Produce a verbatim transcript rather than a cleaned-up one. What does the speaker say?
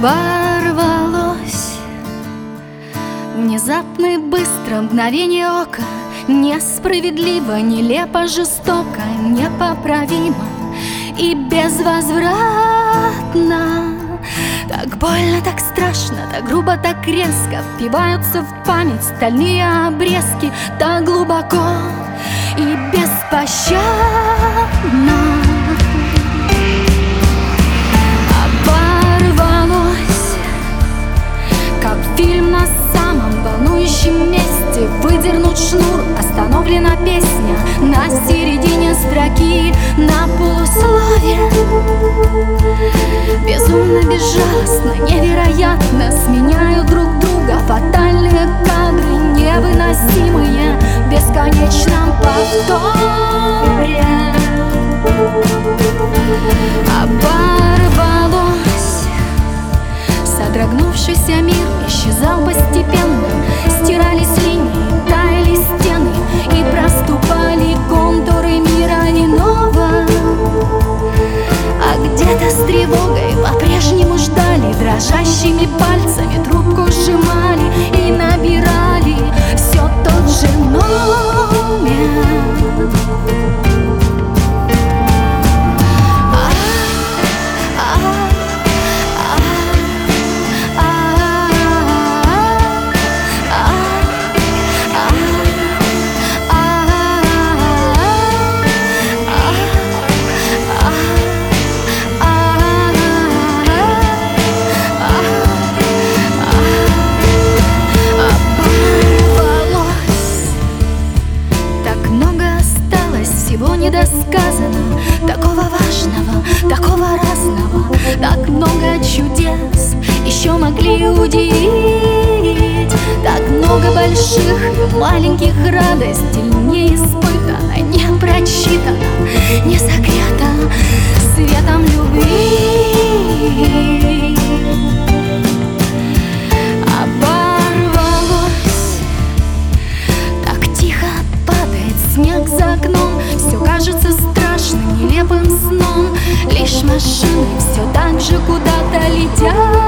оборвалось. Внезапно и быстро, мгновение ока, несправедливо, нелепо, жестоко, непоправимо и безвозвратно. Так больно, так страшно, так грубо, так резко впиваются в память стальные обрезки, так глубоко и беспощадно. Оборвалось, как фильм на самом волнующем месте. Выдернут шнур, остановлена песня на середине строки, на полуслове. Безумно, безжалостно, невероятно сменяют друг друга фатальные кадры, невыносимые в бесконечном повторе. Оборвалось, содрогнувшийся мир исчезал постепенно, стирались линии, таяли стены и проступали контуры мира иного. А где-то с тревогой по-прежнему ждали, дрожащими пальцами трубку сжимали и набирали все тот же номер. Всего недосказано, такого важного, такого разного. Так много чудес еще могли удивить. Так много больших и маленьких радостей не испытано, не прочитано, не согрето светом любви. Оборвалось, так тихо падает снег за окном. Все кажется страшным, нелепым сном. Лишь машины все так же куда-то летят.